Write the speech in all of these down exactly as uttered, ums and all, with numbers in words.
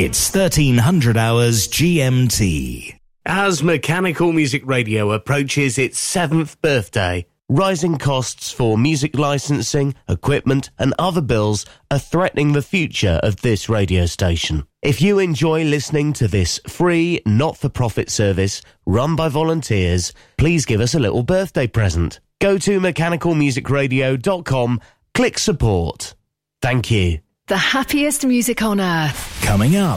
It's thirteen hundred hours G M T. As Mechanical Music Radio approaches its seventh birthday, rising costs for music licensing, equipment and other bills are threatening the future of this radio station. If you enjoy listening to this free, not-for-profit service run by volunteers, please give us a little birthday present. Go to mechanical music radio dot com, click support. Thank you. The happiest music on earth. Coming up.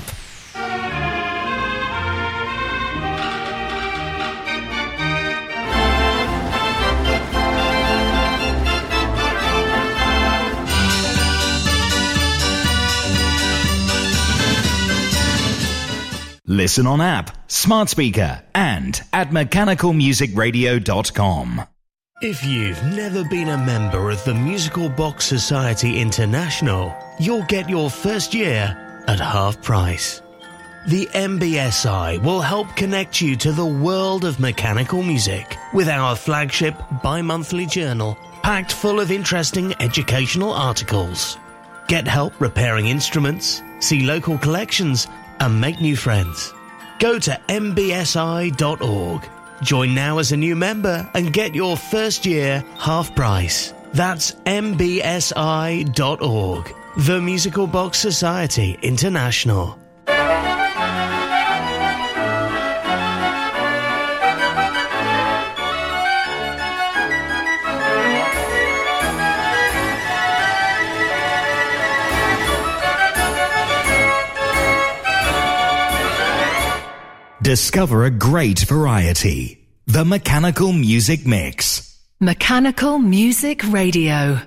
Listen on app, smart speaker, and at mechanical music radio dot com. If you've never been a member of the Musical Box Society International, you'll get your first year at half price. The M B S I will help connect you to the world of mechanical music with our flagship bi-monthly journal packed full of interesting educational articles. Get help repairing instruments, see local collections, and make new friends. Go to m b s i dot org. Join now as a new member and get your first year half price. That's m b s i dot org. The Musical Box Society International. Discover a great variety. The Mechanical Music Mix. Mechanical Music Radio.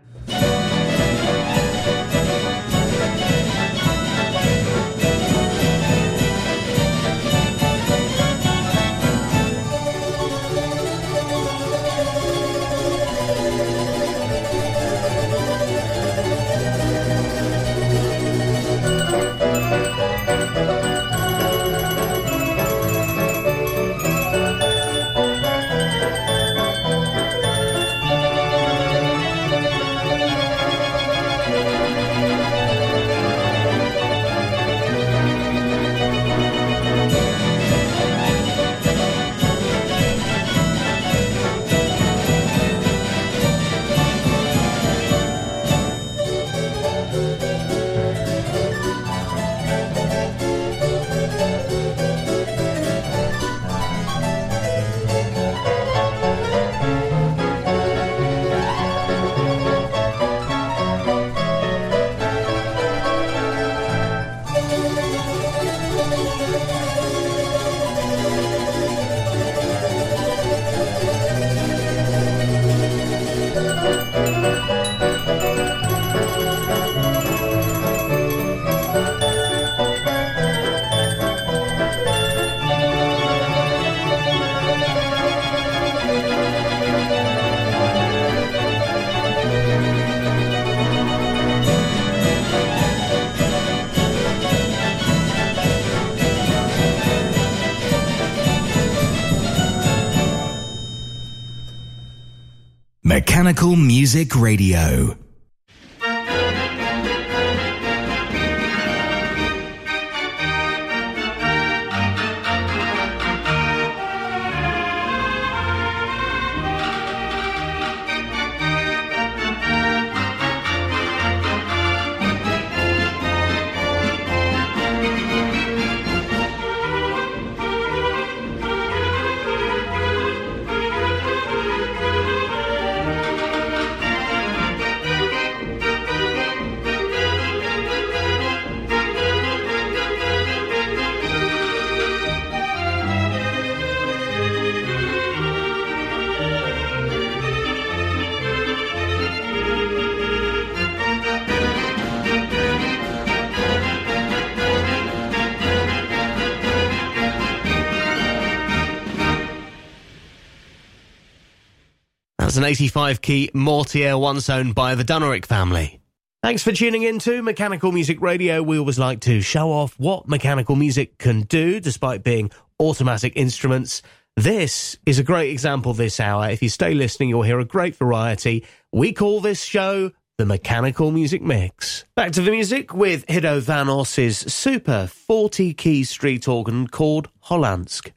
Mechanical Music Radio. That's an eighty-five key Mortier, once owned by the Dunerick family. Thanks for tuning in to Mechanical Music Radio. We always like to show off what mechanical music can do despite being automatic instruments. This is a great example this hour. If you stay listening, you'll hear a great variety. We call this show the Mechanical Music Mix. Back to the music with Hiddo Van Os's super forty-key street organ called Hollandsk.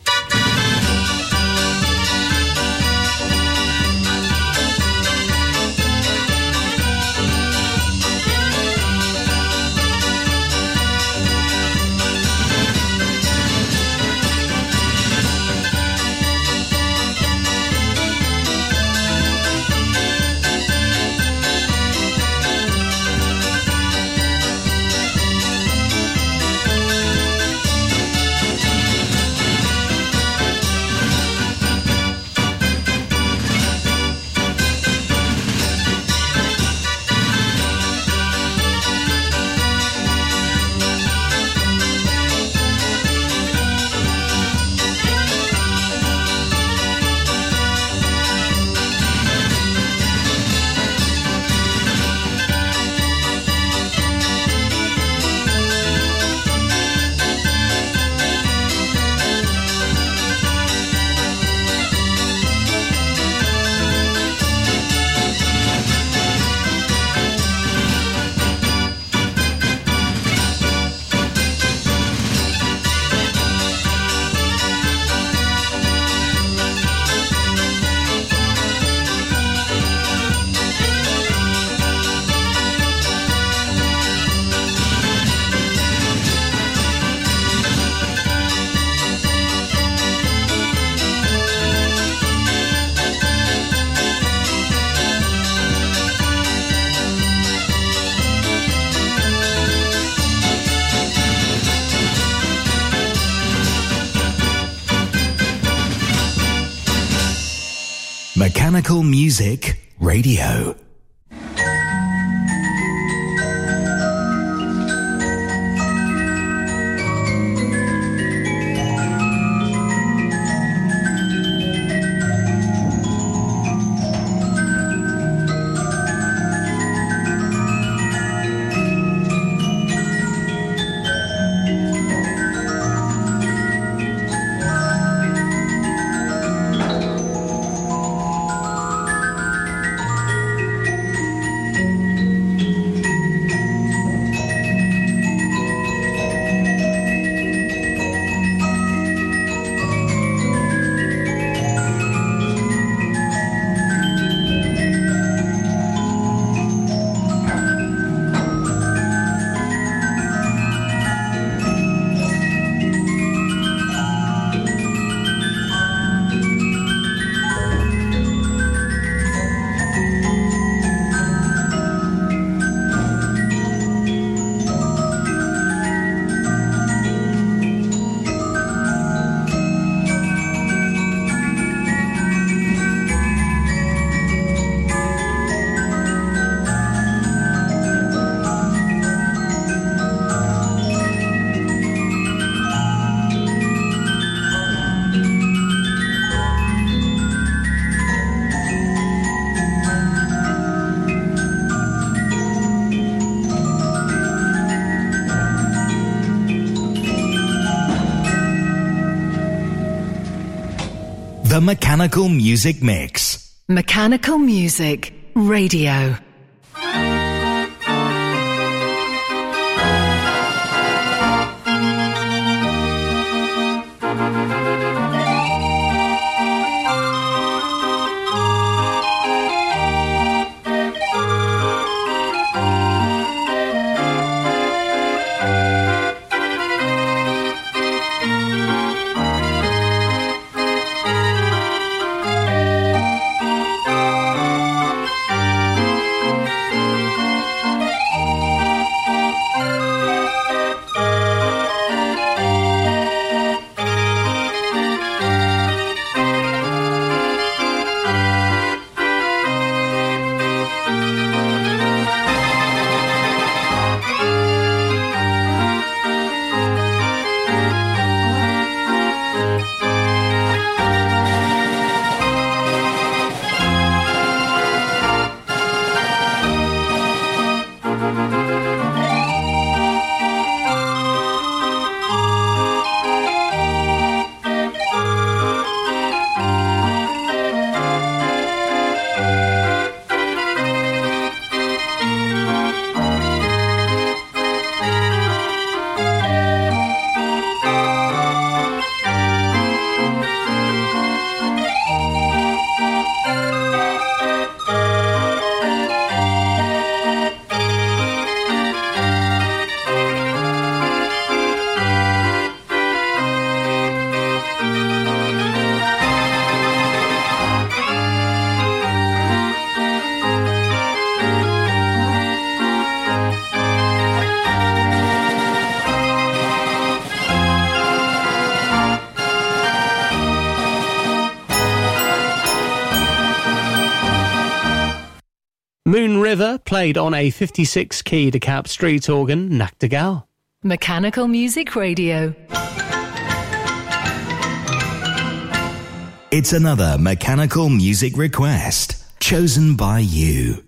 Mechanical Music Radio. The Mechanical Music Mix. Mechanical Music Radio. Moon River, played on a fifty-six key De Kapp street organ, Nachtigall. Mechanical Music Radio. It's another mechanical music request chosen by you.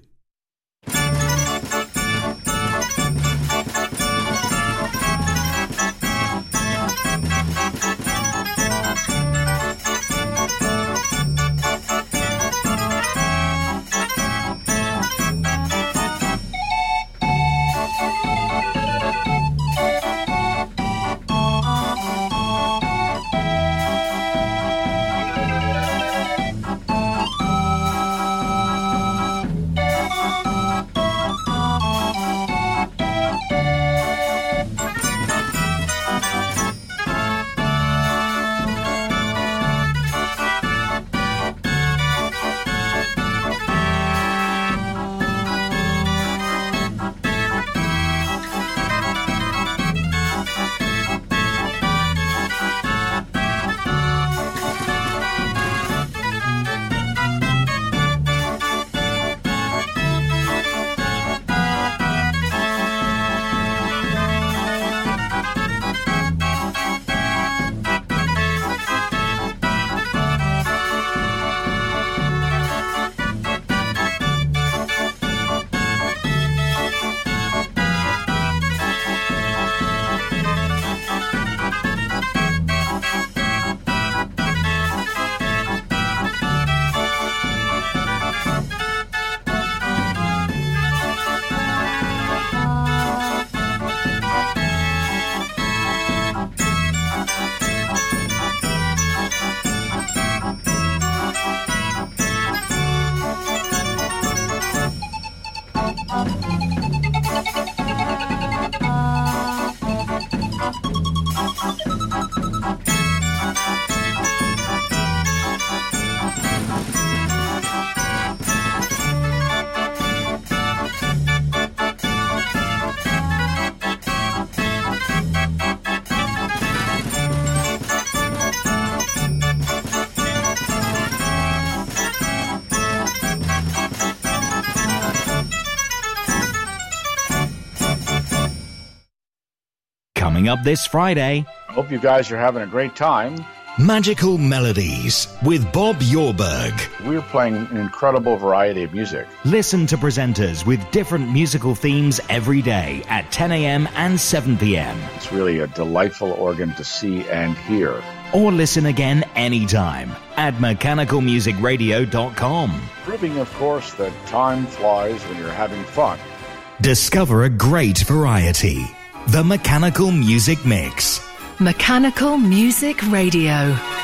Coming up this Friday. I hope you guys are having a great time. Magical Melodies with Bob Yorberg. We're playing an incredible variety of music. Listen to presenters with different musical themes every day at ten a.m. and seven p.m. It's really a delightful organ to see and hear. Or listen again anytime at mechanical music radio dot com. Proving, of course, that time flies when you're having fun. Discover a great variety. The Mechanical Music Mix. Mechanical Music Radio.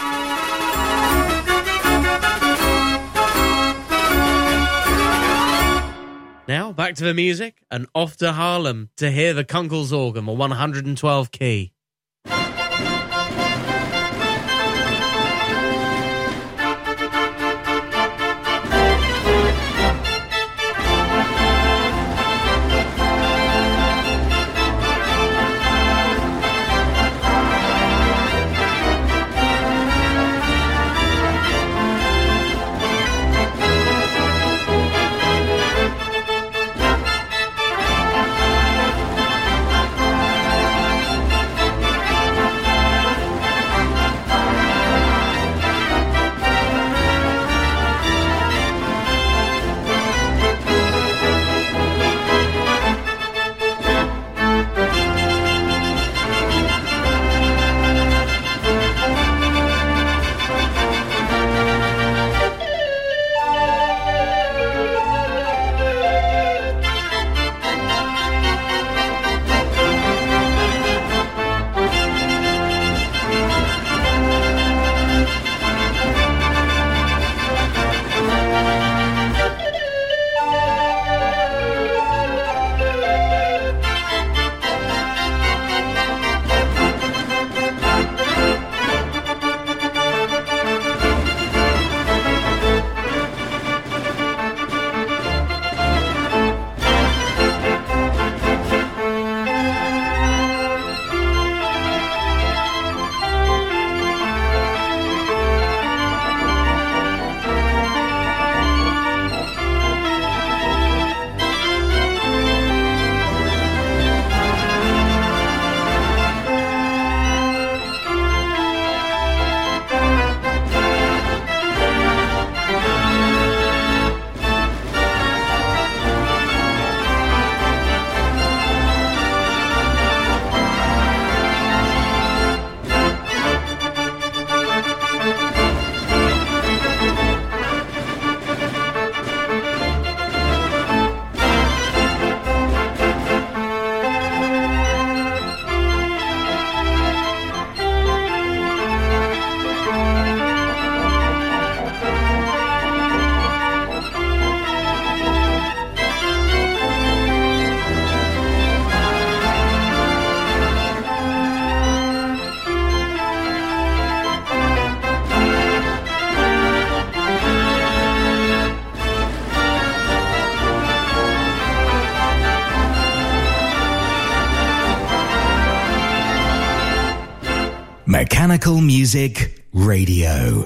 Now, back to the music and off to Harlem to hear the Kunkel's organ, a one hundred twelve key. Mechanical Music Radio.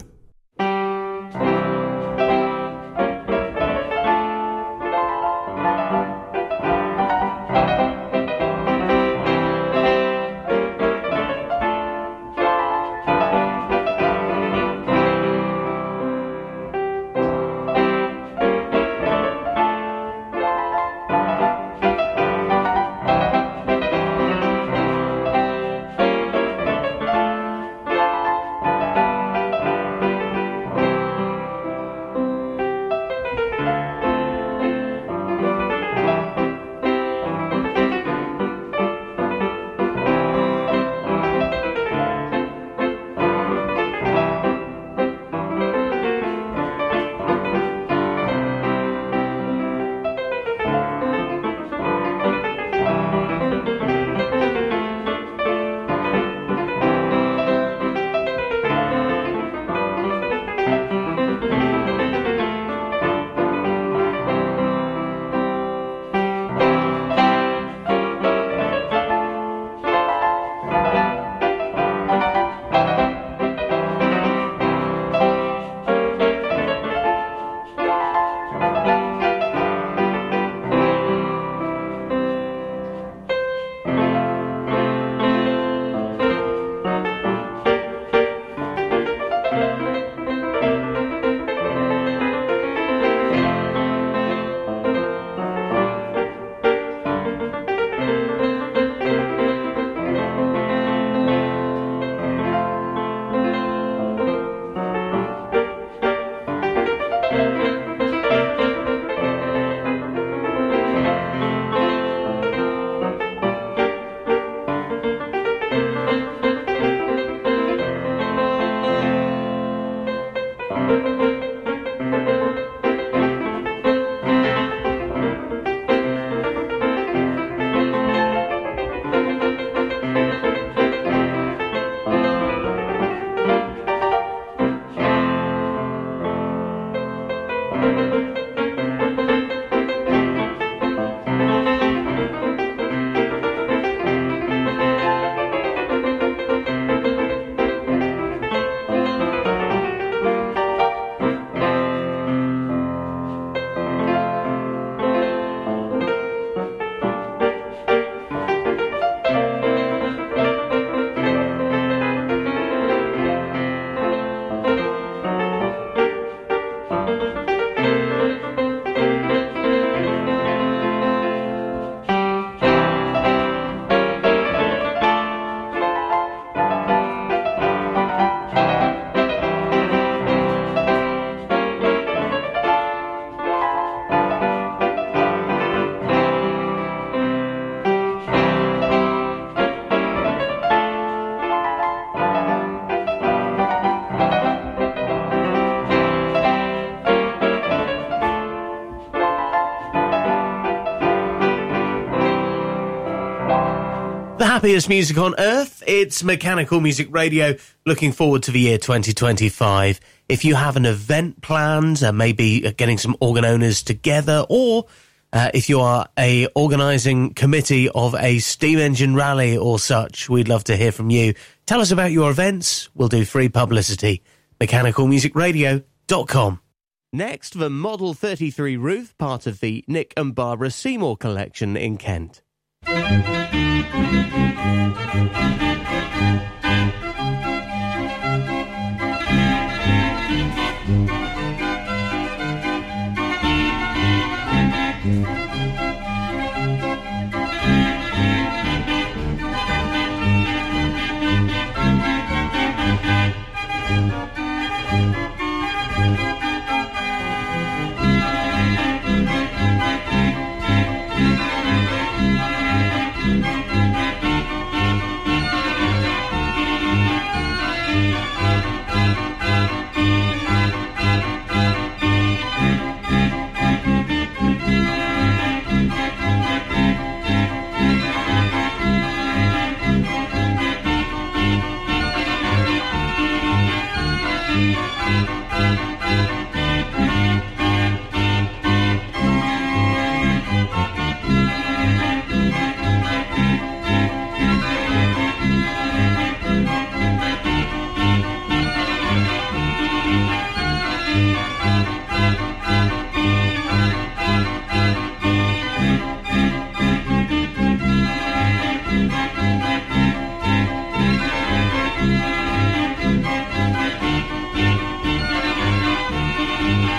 Happiest music on earth. It's Mechanical Music Radio, looking forward to the year twenty twenty-five. If you have an event planned, uh, maybe getting some organ owners together, or uh, if you are a organising committee of a steam engine rally or such, we'd love to hear from you. Tell us about your events. We'll do free publicity. mechanical music radio dot com. Next, the Model thirty-three Ruth, part of the Nick and Barbara Seymour collection in Kent.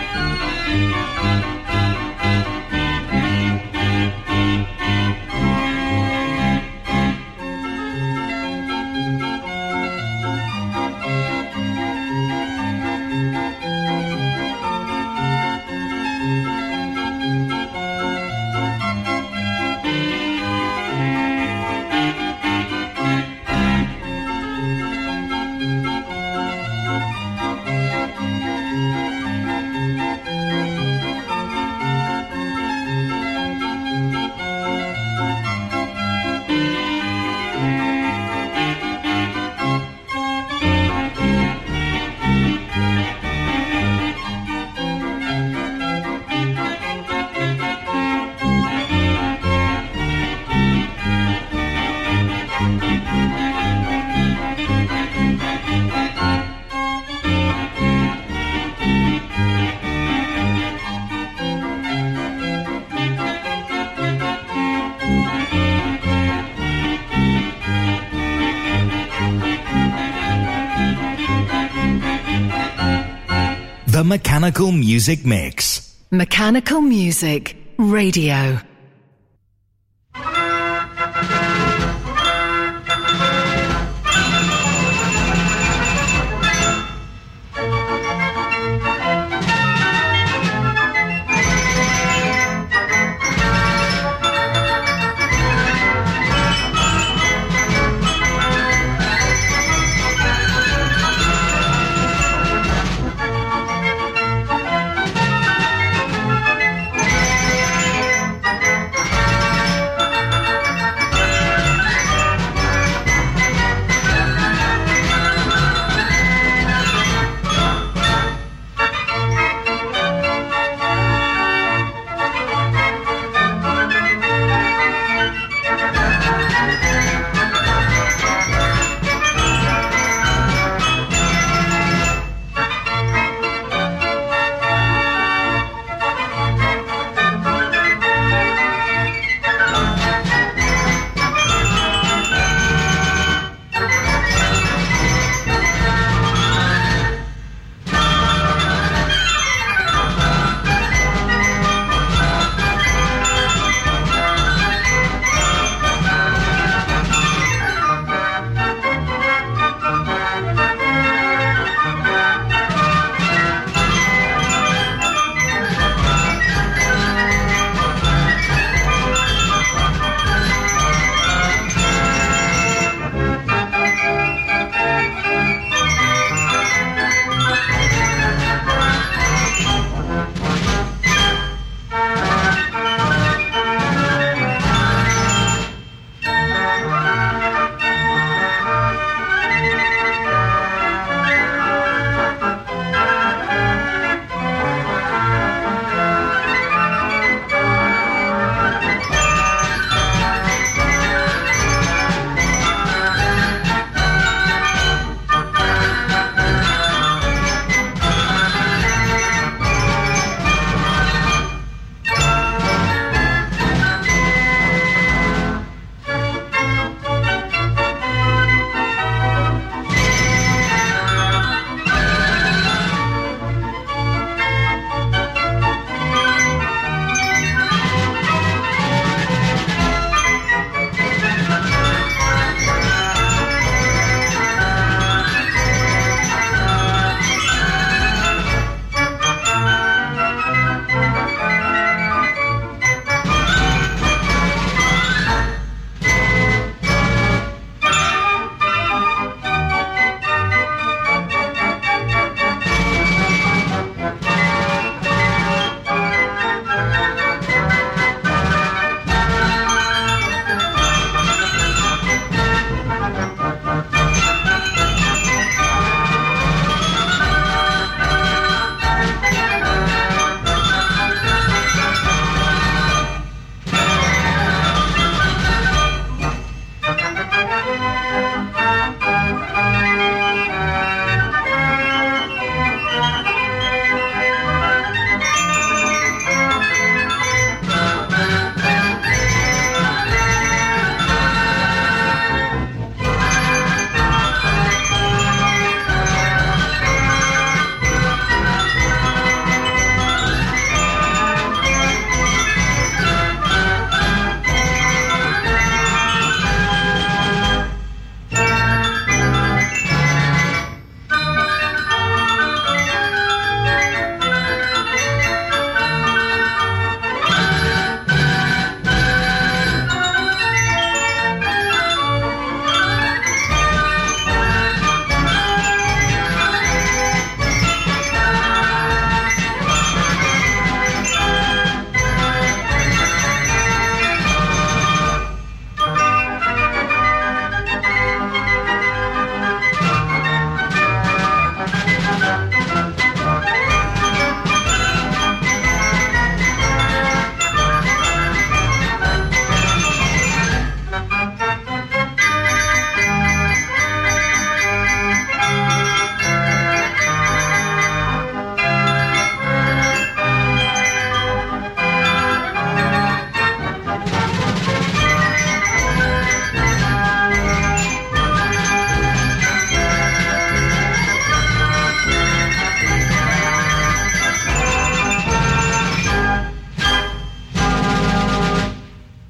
The Mechanical Music Mix. Mechanical Music Radio.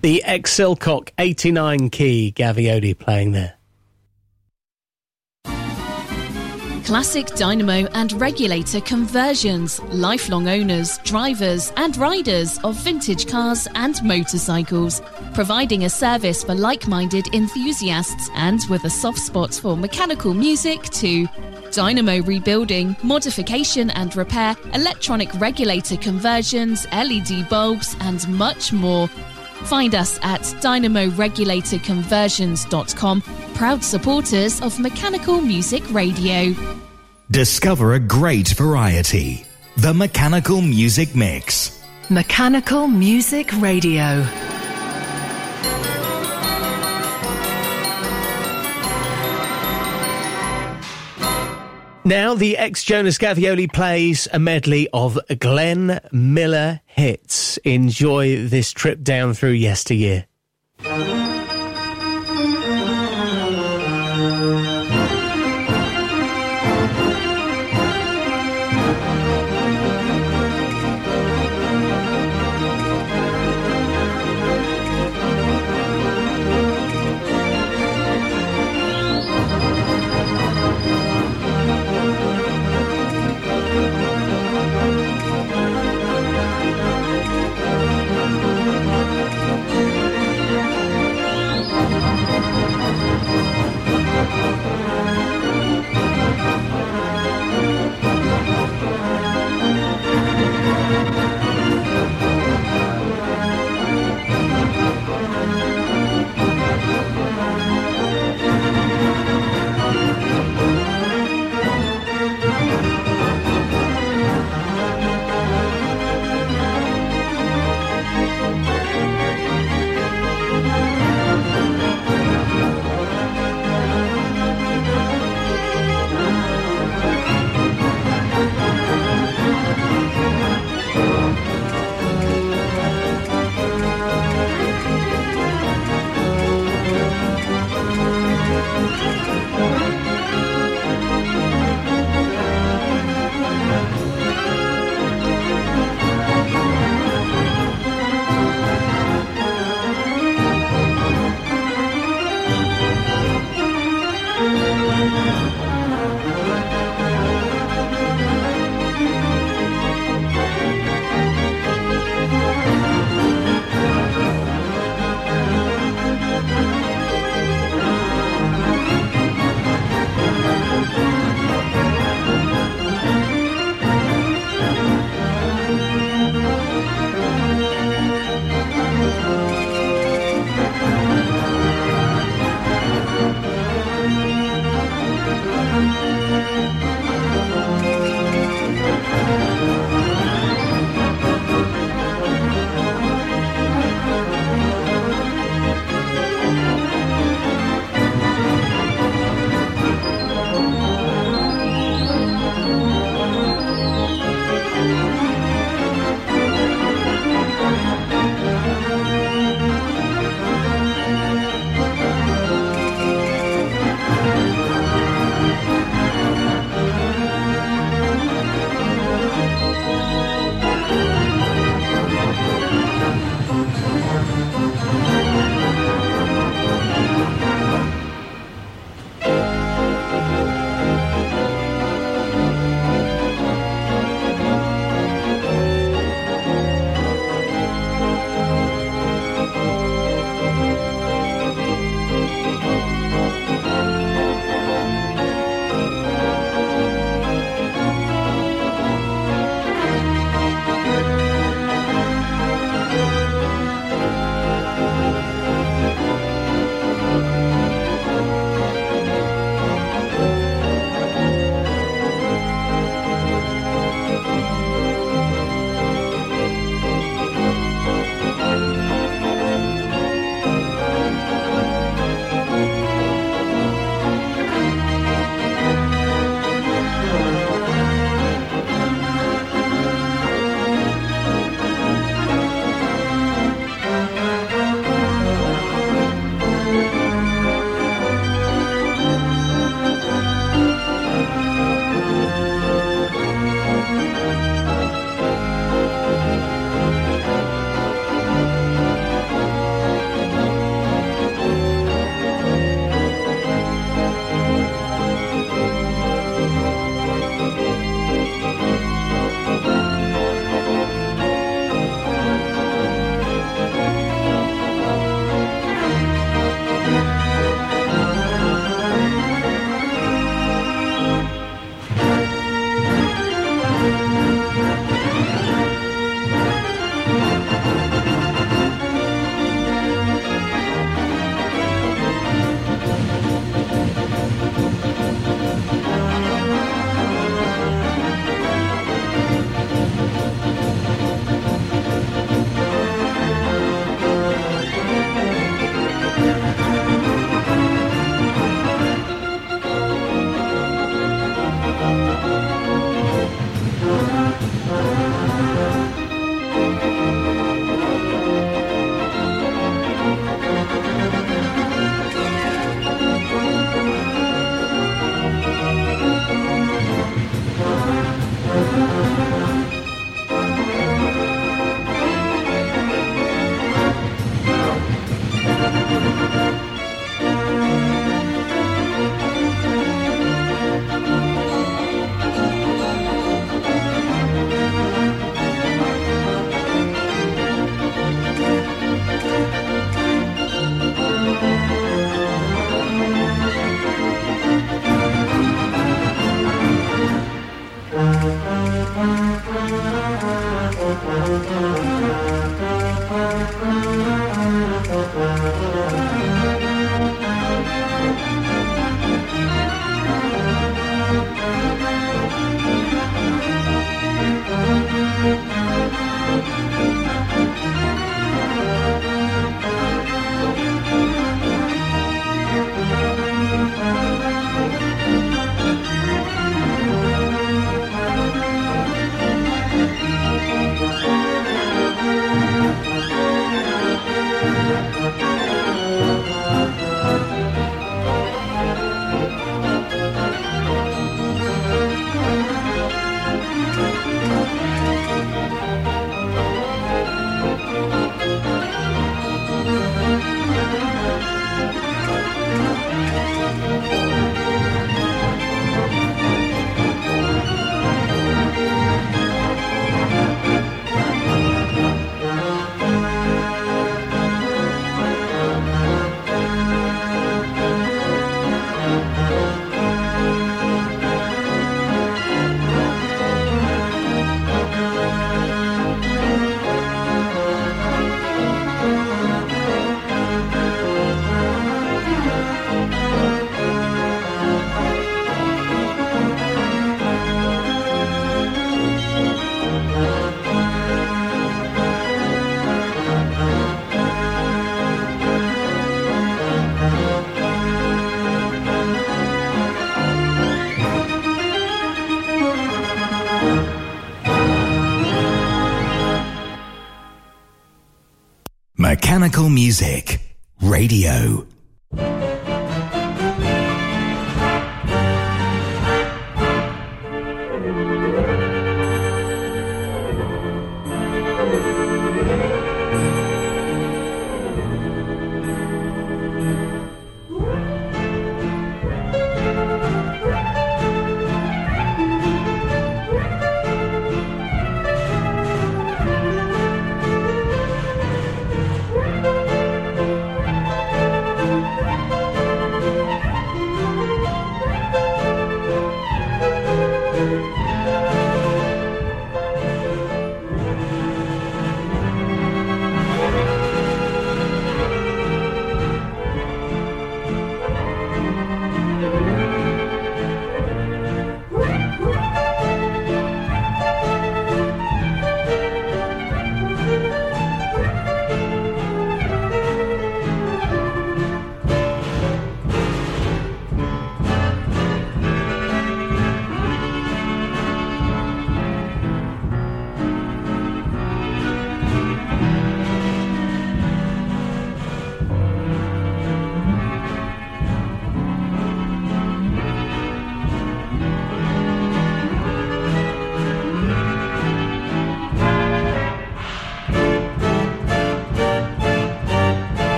The Ex-Silcock eighty-nine key Gavioli playing there. Classic dynamo and regulator conversions. Lifelong owners, drivers and riders of vintage cars and motorcycles. Providing a service for like-minded enthusiasts and with a soft spot for mechanical music too. Dynamo rebuilding, modification and repair, electronic regulator conversions, L E D bulbs and much more. Find us at dynamo regulator conversions dot com, proud supporters of Mechanical Music Radio. Discover a great variety. The Mechanical Music Mix. Mechanical Music Radio. Now, the ex-Jonas Gavioli plays a medley of Glenn Miller hits. Enjoy this trip down through yesteryear. Mechanical Music Radio.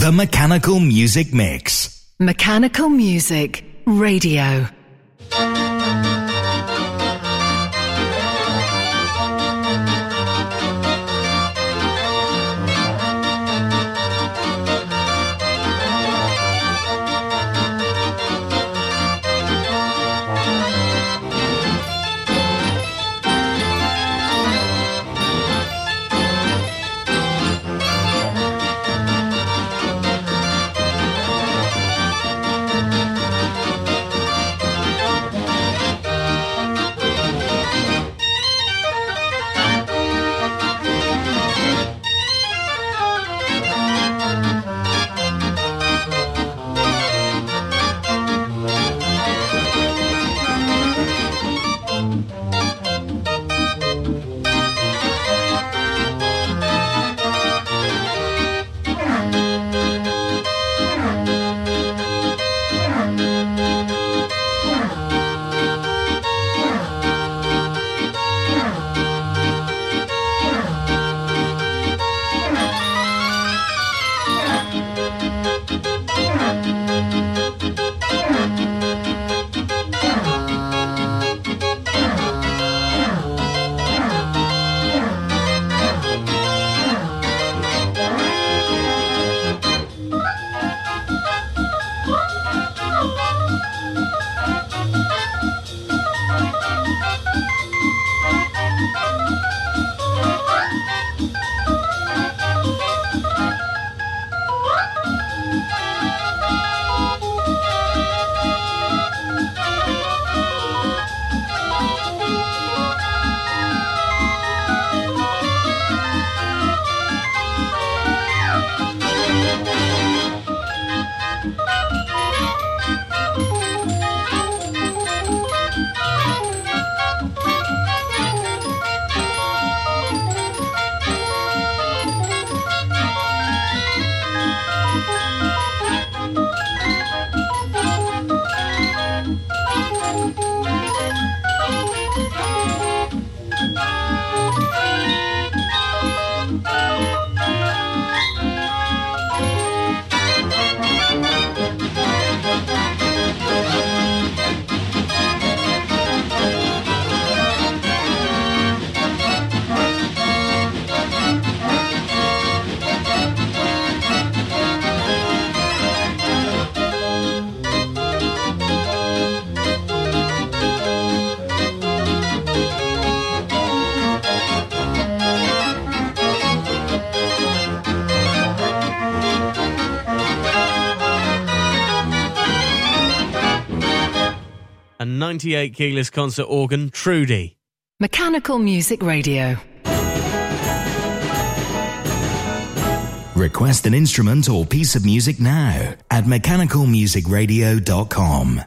The Mechanical Music Mix. Mechanical Music Radio. ninety-eight keyless concert organ, Trudy. Mechanical Music Radio. Request an instrument or piece of music now at mechanical music radio dot com.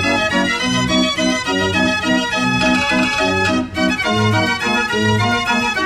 Thank you.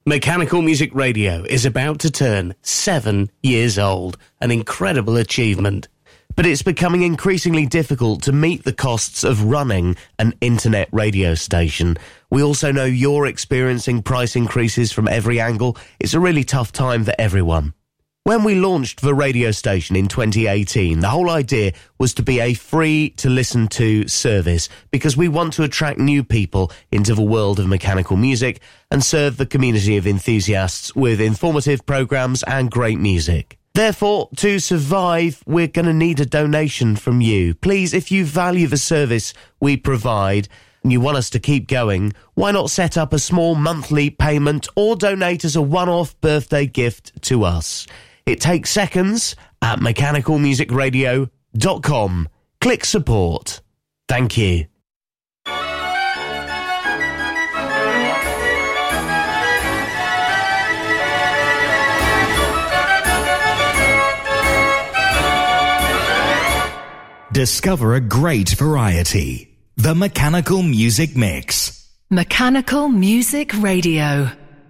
Mechanical Music Radio is about to turn seven years old, an incredible achievement. But it's becoming increasingly difficult to meet the costs of running an internet radio station. We also know you're experiencing price increases from every angle. It's a really tough time for everyone. When we launched the radio station in twenty eighteen, the whole idea was to be a free-to-listen-to service because we want to attract new people into the world of mechanical music and serve the community of enthusiasts with informative programs and great music. Therefore, to survive, we're going to need a donation from you. Please, if you value the service we provide and you want us to keep going, why not set up a small monthly payment or donate as a one-off birthday gift to us? It takes seconds at mechanical music radio dot com. Click support. Thank you. Discover a great variety. The Mechanical Music Mix. Mechanical Music Radio.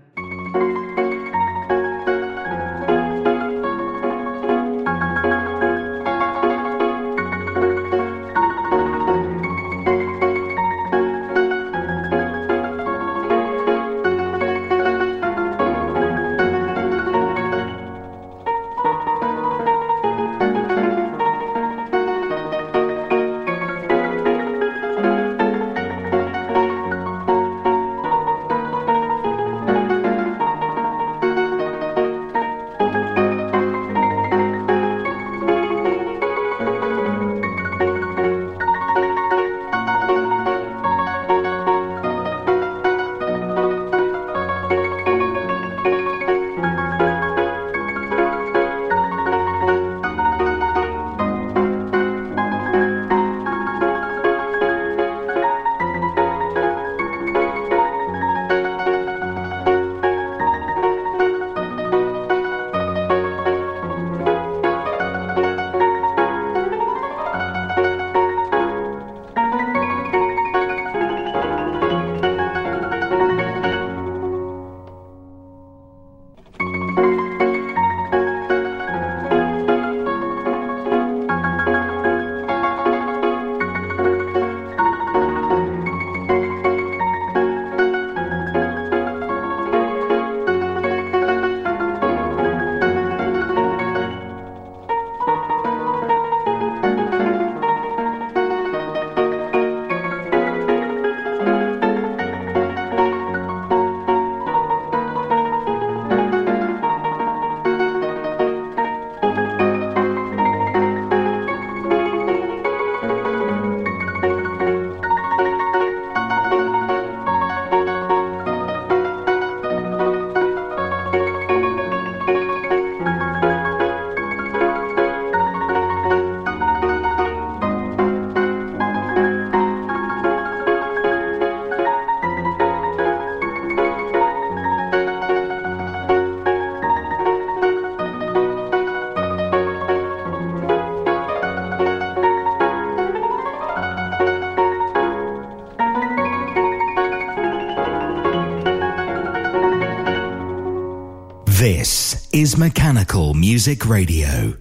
This is Mechanical Music Radio.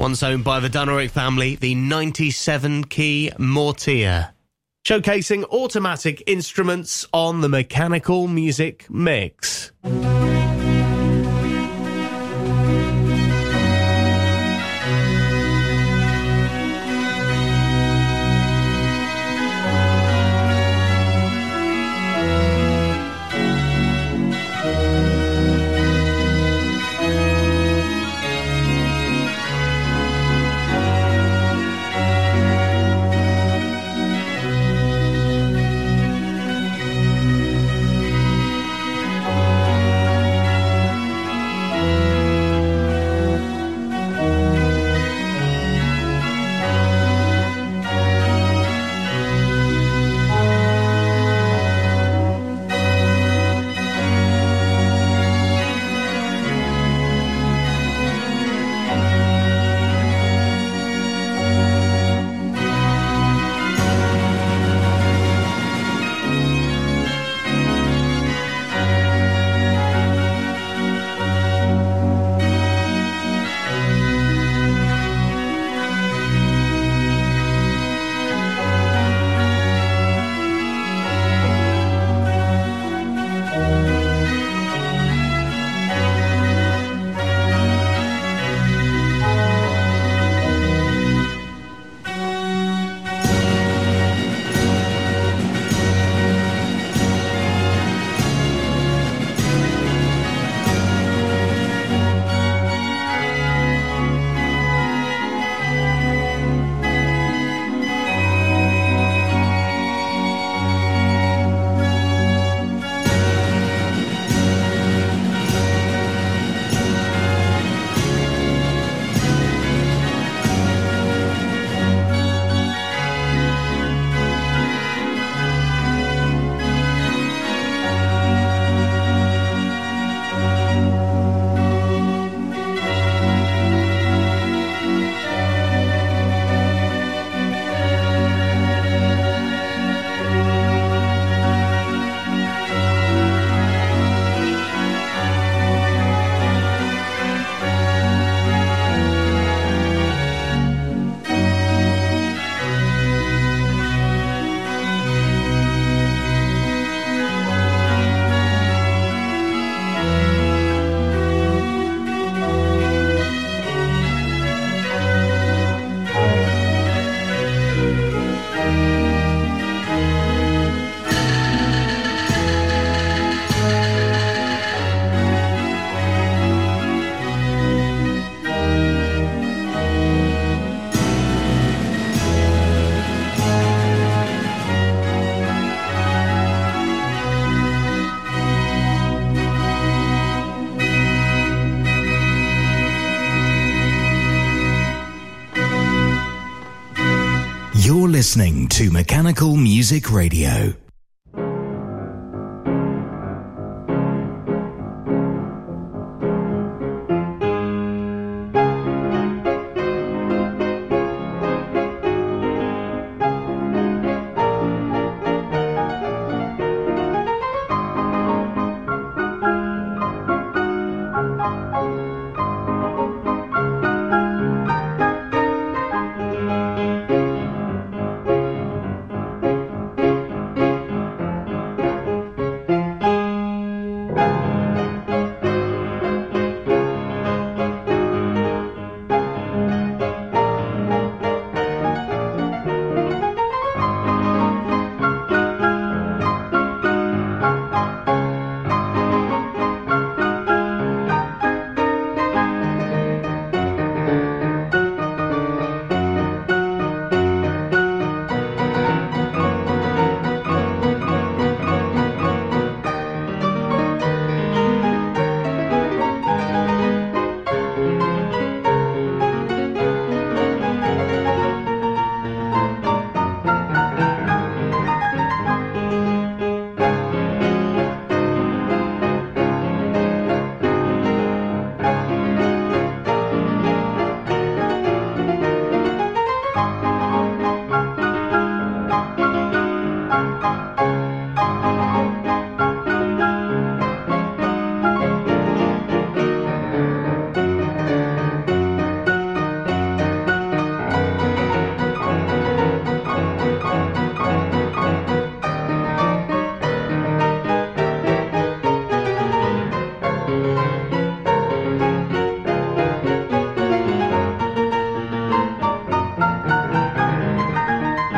once owned by the Dunoric family, the ninety-seven key Mortier. Showcasing automatic instruments on the Mechanical Music Mix. You're listening to Mechanical Music Radio.